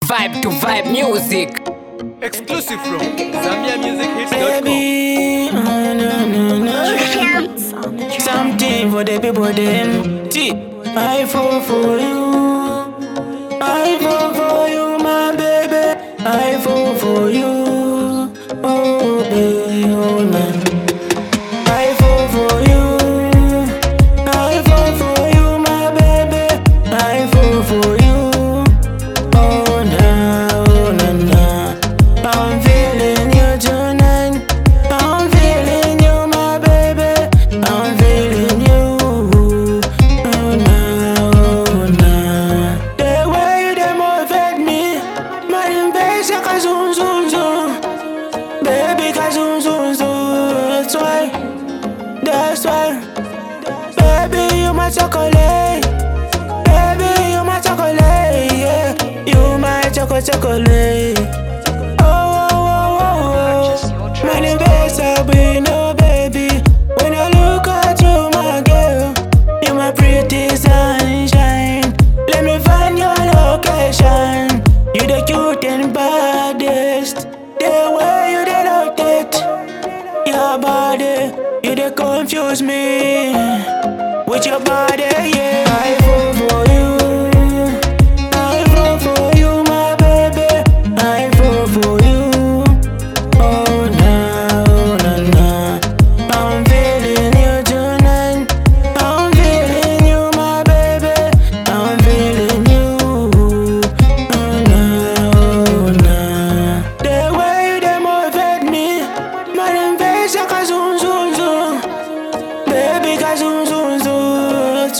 Vibe to vibe music. Exclusive from ZambiaMusicHits.com. Baby, something for the people them. I fall for you. I fall for you, my baby. I fall for you. Oh, baby, oh, man. I fall for you. I fall for you, my baby. I fall for you. Oh, nah, oh, nah, nah. I'm feeling you tonight. I'm feeling you, my baby. I'm feeling you. Oh, nah, oh, nah. The way you dem affect me, my impatient zoom, zoom, zoom. Baby, zoom, zoom, zoom. That's why. Baby, you my chocolate. Baby, you my chocolate. Yeah, you my chocolate. Oh, oh, oh, oh, oh. Many days I've been, oh, baby. When I look at you, my girl, you my pretty sunshine. Let me find your location. You the cute and baddest. The way you dey rotate your body, you dey confuse me with your body, yeah. I fall for you. I fall for you, my baby. I fall for you. Oh, nah, oh, nah, nah. I'm feeling you tonight. I'm feeling you, my baby. I'm feeling you. Oh, nah, oh, nah. The way you dem affect me, my impatient zoom, zoom, zoom. Baby, zoom, zoom, zoom.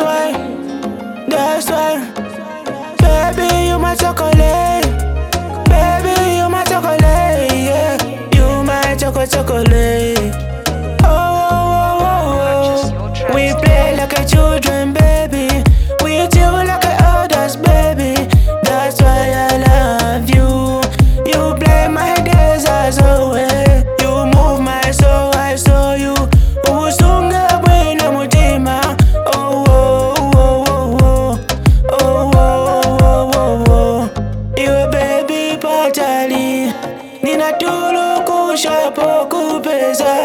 That's why. Baby, you my chocolate. Baby, you my chocolate. Yeah, you my chocolate. Oh, oh, oh, oh. We play like a children, baby. We chill like a elders, baby. That's why I love you. You play my days as always. You move my soul, I saw you. Usunga bwena mutima. Oh, oh, oh, oh, oh. Oh, oh, oh, oh. You baby patali. Nina tulu kushapo kupeza.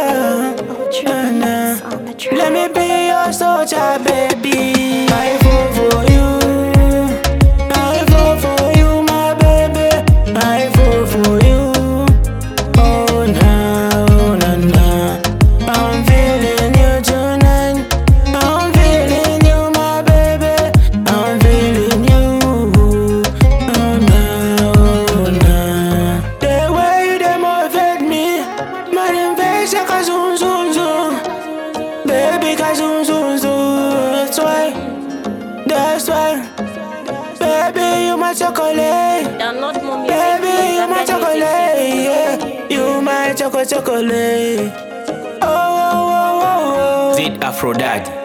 Let me be your soldier, baby. I fall for you. I fall for you, my baby. I fall for you. Oh, nah, oh, nah, nah. I'm feeling you tonight. I'm feeling you, my baby. I'm feeling you. Oh, nah, oh, nah. The way you dem affect me, my impatient zoom, zoom, zoom. Baby, zoom, zoom, zoom. That's why. Baby, you my chocolate. Baby, you my chocolate. Yeah, you my chocolate. Oh, oh, oh, oh, oh. Zid Afro Dad.